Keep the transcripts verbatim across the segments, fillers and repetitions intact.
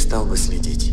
стал бы следить.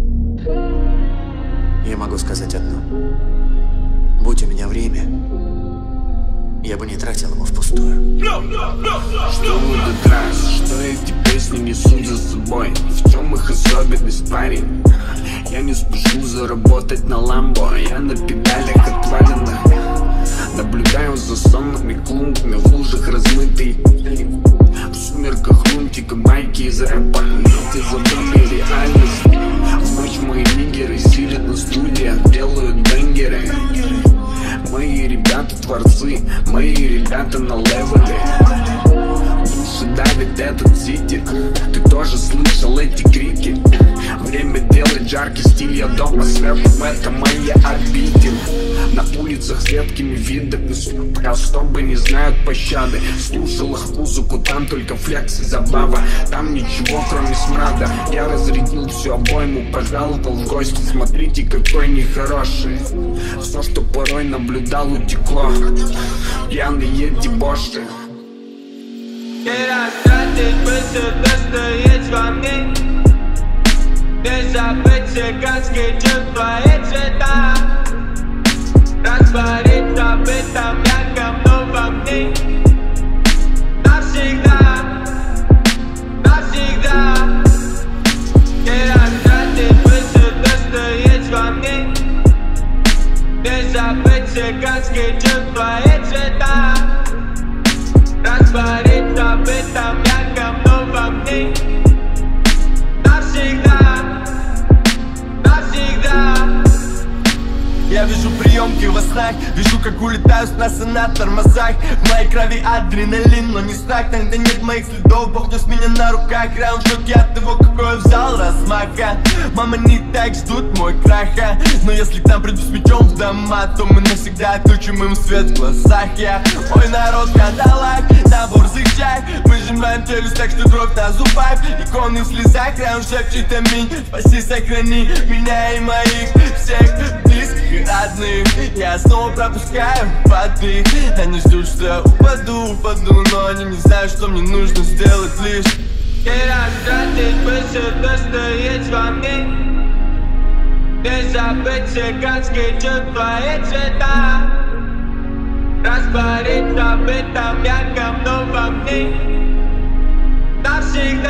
Я могу сказать одно. Будь у меня время, я бы не тратил его впустую. Что в этот раз, что эти песни несут за собой? В чем их особенность, парень? Я не спешу заработать на ламбо, я на педалях отваленных. Наблюдаю за сонными клумбами, в лужах размытый. В сумерках лунтика байки из рэпа, эти забыли реальность. В ночь мои нигеры сидят на студиях, делают бенгеры. Мои ребята творцы, мои ребята на левеле. Души давит этот сити, ты тоже слышал эти крики. Время делать жаркий стиль, я дома с рэпом, это моя обитель. На улицах с редкими видами, сука, чтобы не знают пощады. Слушал их музыку, там только флекс и забава. Там ничего кроме смрада. Я разрядил всю обойму, пожаловал в гости. Смотрите, какой нехороший. Все, что порой наблюдал, утекло. Пьяные дебоши. Не растратить мысль, то, что есть во мне. Не забыть цыганские чувства и цвета. Раствориться в этом ярком новом дне. Навсегда, навсегда. Не растратить мысль, то, что есть во мне. Не забыть цыганские чувства и цвета. Раствориться в этом ярком новом дне. Навсегда, навсегда. Я вижу приемки во снах, вижу, как улетаю с носа на тормозах. В моей крови адреналин, но не страх. Тогда нет моих следов, Бог нес меня на руках. Я в шоке от того, какой взял размаха. Мама не так ждут мой краха. Но если к нам придут с мечом в дома, то мы навсегда отключим им свет в глазах. Я мой народ кадалак, набор зыгчак. Мы сжимаем челюсть так, что кровь на зубах. Иконы в слезах, рядом шепчет аминь. Спаси, сохрани меня и моих всех близких и родных. Я снова пропускаю воды. Они ждут, что я упаду, упаду, но они не знают, что мне нужно сделать лишь. Не растратить мысль, то, что есть во мне. Не забыть цыганские чувства и цвета. Раствориться в этом ярком новом дне. Навсегда.